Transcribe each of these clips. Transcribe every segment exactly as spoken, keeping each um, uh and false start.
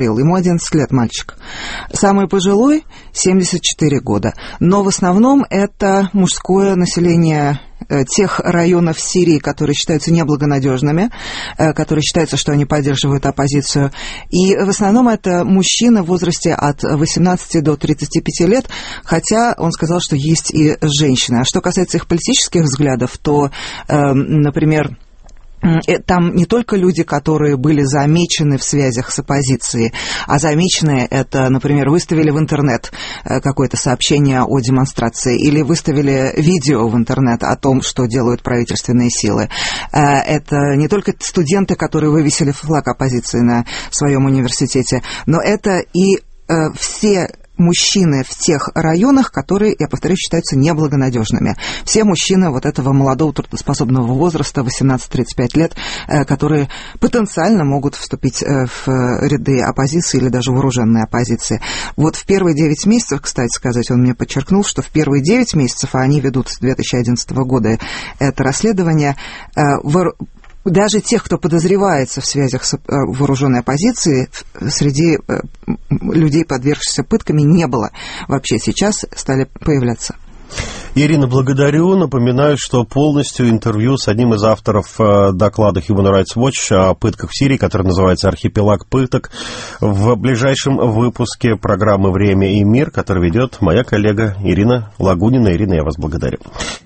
ему одиннадцать лет, мальчик. Самый пожилой — семьдесят четыре года. Но в основном это мужское население тех районов Сирии, которые считаются неблагонадежными, которые считаются, что они поддерживают оппозицию. И в основном это мужчины в возрасте от восемнадцати до тридцати пяти лет, хотя он сказал, что есть и женщины. А что касается их политических взглядов, то, например, там не только люди, которые были замечены в связях с оппозицией, а замеченные это, например, выставили в интернет какое-то сообщение о демонстрации или выставили видео в интернет о том, что делают правительственные силы. Это не только студенты, которые вывесили флаг оппозиции на своем университете, но это и все мужчины в тех районах, которые, я повторюсь, считаются неблагонадежными. Все мужчины вот этого молодого трудоспособного возраста, восемнадцать-тридцать пять лет, которые потенциально могут вступить в ряды оппозиции или даже вооруженной оппозиции. Вот в первые девять месяцев, кстати сказать, он мне подчеркнул, что в первые девять месяцев, а они ведут с две тысячи одиннадцатого года это расследование, даже тех, кто подозревается в связях с вооруженной оппозицией, среди людей, подвергшихся пытками, не было. Вообще сейчас стали появляться. Ирина, благодарю. Напоминаю, что полностью интервью с одним из авторов доклада Human Rights Watch о пытках в Сирии, который называется «Архипелаг пыток», в ближайшем выпуске программы «Время и мир», который ведет моя коллега Ирина Лагунина. Ирина, я вас благодарю.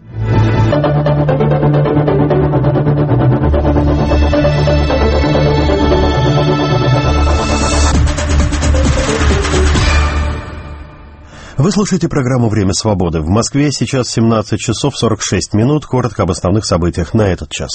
Вы слушаете программу «Время свободы». В Москве сейчас семнадцать часов сорок шесть минут. Коротко об основных событиях на этот час.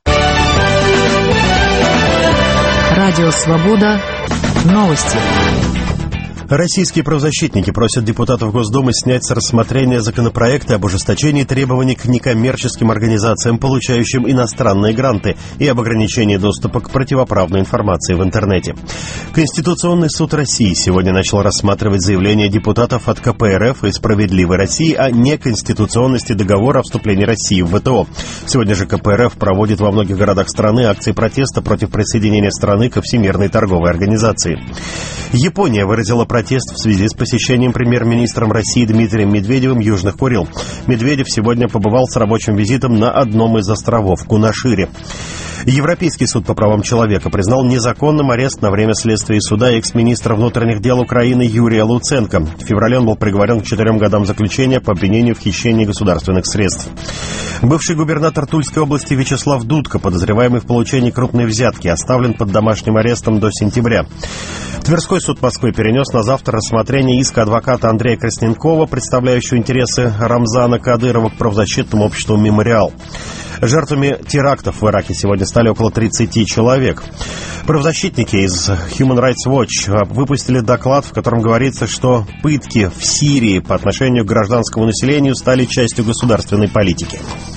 Радио «Свобода». Новости. Российские правозащитники просят депутатов Госдумы снять с рассмотрения законопроекты об ужесточении требований к некоммерческим организациям, получающим иностранные гранты, и об ограничении доступа к противоправной информации в интернете. Конституционный суд России сегодня начал рассматривать заявление депутатов от ка пэ эр эф и «Справедливой России» о неконституционности договора о вступлении России в вэ тэ о. Сегодня же ка пэ эр эф проводит во многих городах страны акции протеста против присоединения страны ко Всемирной торговой организации. Япония выразила протест в связи с посещением премьер-министром России Дмитрием Медведевым Южных Курил. Медведев сегодня побывал с рабочим визитом на одном из островов Кунашире. Европейский суд по правам человека признал незаконным арест на время следствия и суда экс-министра внутренних дел Украины Юрия Луценко. В феврале он был приговорен к четырем годам заключения по обвинению в хищении государственных средств. Бывший губернатор Тульской области Вячеслав Дудко, подозреваемый в получении крупной взятки, оставлен под домашним арестом до сентября. Тверской суд Москвы перенес на завтра рассмотрение иска адвоката Андрея Красненкова, представляющего интересы Рамзана Кадырова, к правозащитному обществу «Мемориал». Жертвами терактов в Ираке сегодня стали около тридцати человек. Правозащитники из Human Rights Watch выпустили доклад, в котором говорится, что пытки в Сирии по отношению к гражданскому населению стали частью государственной политики.